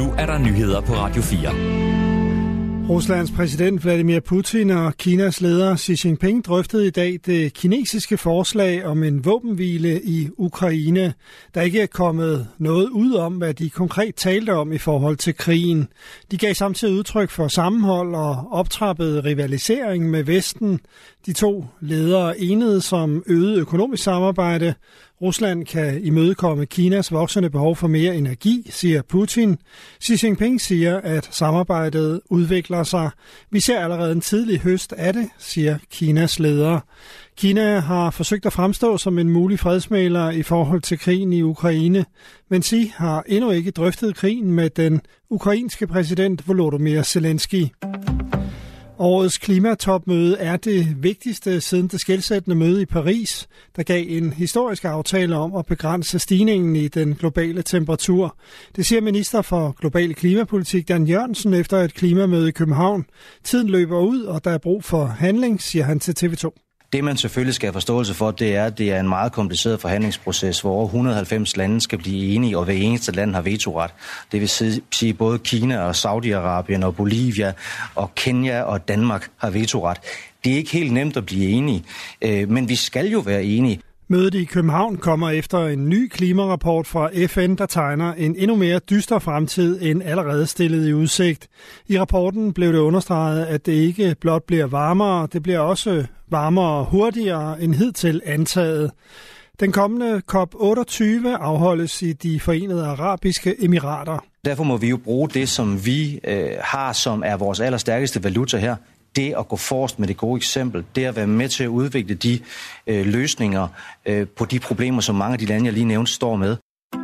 Nu er der nyheder på Radio 4. Ruslands præsident Vladimir Putin og Kinas leder Xi Jinping drøftede i dag det kinesiske forslag om en våbenhvile i Ukraine. Der ikke er kommet noget ud om, hvad de konkret talte om i forhold til krigen. De gav samtidig udtryk for sammenhold og optrappet rivalisering med Vesten. De to ledere enedes om øget økonomisk samarbejde. Rusland kan imødekomme Kinas voksende behov for mere energi, siger Putin. Xi Jinping siger, at samarbejdet udvikler sig. Vi ser allerede en tidlig høst af det, siger Kinas leder. Kina har forsøgt at fremstå som en mulig fredsmægler i forhold til krigen i Ukraine, men Xi har endnu ikke drøftet krigen med den ukrainske præsident Volodymyr Zelensky. Årets klimatopmøde er det vigtigste siden det skelsættende møde i Paris, der gav en historisk aftale om at begrænse stigningen i den globale temperatur. Det siger minister for global klimapolitik Dan Jørgensen efter et klimamøde i København. Tiden løber ud, og der er brug for handling, siger han til TV2. Det, man selvfølgelig skal have forståelse for, det er, at det er en meget kompliceret forhandlingsproces, hvor over 190 lande skal blive enige, og hver eneste land har vetoret. Det vil sige, både Kina og Saudi-Arabien og Bolivia og Kenya og Danmark har vetoret. Det er ikke helt nemt at blive enige, men vi skal jo være enige. Mødet i København kommer efter en ny klimarapport fra FN, der tegner en endnu mere dyster fremtid end allerede stillet i udsigt. I rapporten blev det understreget, at det ikke blot bliver varmere, det bliver også varmere hurtigere end hidtil antaget. Den kommende COP28 afholdes i de Forenede Arabiske Emirater. Derfor må vi jo bruge det, som vi har, som er vores allerstærkeste valuta her. Det at gå forrest med det gode eksempel, det at være med til at udvikle de løsninger på de problemer, som mange af de lande, jeg lige nævnte, står med.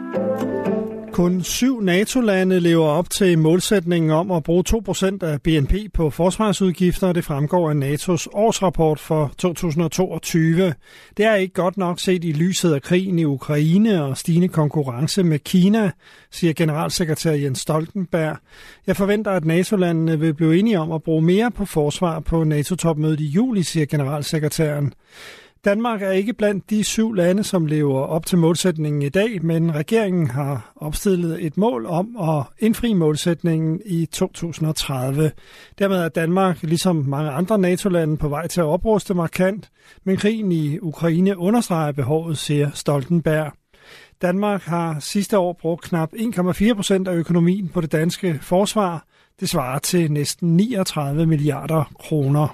Kun 7 NATO-lande lever op til målsætningen om at bruge 2% af BNP på forsvarsudgifter. Det fremgår af NATO's årsrapport for 2022. Det er ikke godt nok set i lyset af krigen i Ukraine og stigende konkurrence med Kina, siger generalsekretær Jens Stoltenberg. Jeg forventer, at NATO-landene vil blive enige om at bruge mere på forsvar på NATO-topmødet i juli, siger generalsekretæren. Danmark er ikke blandt de 7 lande, som lever op til målsætningen i dag, men regeringen har opstillet et mål om at indfri målsætningen i 2030. Dermed er Danmark, ligesom mange andre NATO-lande, på vej til at opruste markant, men krigen i Ukraine understreger behovet, siger Stoltenberg. Danmark har sidste år brugt knap 1,4% af økonomien på det danske forsvar. Det svarer til næsten 39 milliarder kroner.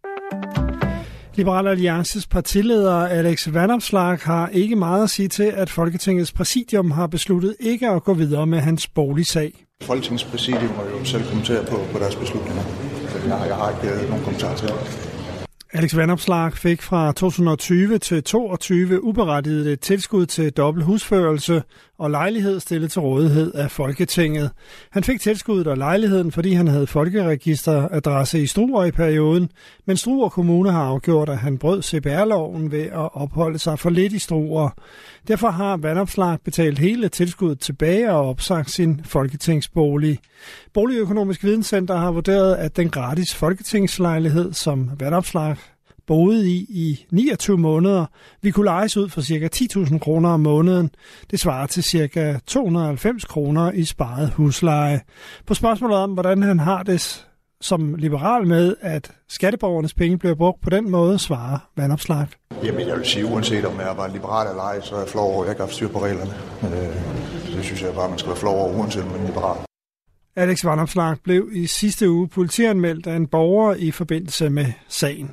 Liberal Alliances partileder Alex Vanopslagh har ikke meget at sige til, at Folketingets præsidium har besluttet ikke at gå videre med hans boligsag. Folketingets præsidium må jo selv kommentere på deres beslutninger. Jeg har ikke nogen kommentar til det. Alex Vanopslagh fik fra 2020 til 2022 uberettiget et tilskud til dobbelt husførelse og lejlighed stillet til rådighed af Folketinget. Han fik tilskuddet og lejligheden, fordi han havde folkeregisteradresse i Struer i perioden, men Struer Kommune har afgjort, at han brød CPR-loven ved at opholde sig for lidt i Struer. Derfor har Vanopslagh betalt hele tilskuddet tilbage og opsagt sin folketingsbolig. Boligøkonomisk Videnscenter har vurderet, at den gratis folketingslejlighed, som Vanopslagh boede i 29 måneder, vi kunne lejes ud for ca. 10.000 kroner om måneden. Det svarer til ca. 290 kroner i sparet husleje. På spørgsmålet om, hvordan han har det som liberal med, at skatteborgernes penge bliver brugt på den måde, svarer Vanopslagh. Jamen, jeg vil sige, uanset om jeg var liberal eller ej, så er jeg flov over, at jeg ikke har styr på reglerne. Det synes jeg bare, man skal være flov over, uanset om man er liberal. Alex Vanopslagh blev i sidste uge politianmeldt af en borger i forbindelse med sagen.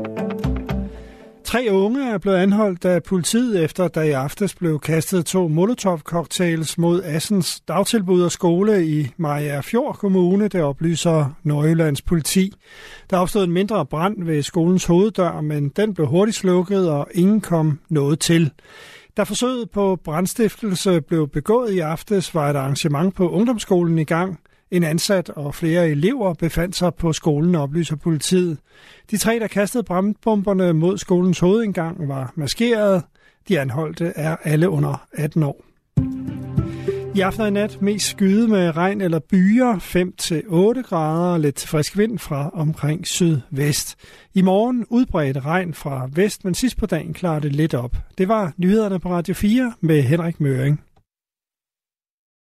3 unge er blevet anholdt af politiet efter, der i aftes blev kastet 2 Molotov-cocktails mod Assens dagtilbud og skole i Mariagerfjord Kommune, der oplyser Nordjyllands politi. Der opstod en mindre brand ved skolens hoveddør, men den blev hurtigt slukket, og ingen kom noget til. Da forsøget på brandstiftelse blev begået i aftes, var et arrangement på ungdomsskolen i gang. En ansat og flere elever befandt sig på skolen, oplyser politiet. De 3, der kastede brandbomberne mod skolens hovedindgang, var maskeret. De anholdte er alle under 18 år. I aften og i nat mest skyde med regn eller byer, 5-8 grader, lidt frisk vind fra omkring sydvest. I morgen udbredt regn fra vest, men sidst på dagen klarer det lidt op. Det var nyhederne på Radio 4 med Henrik Møring.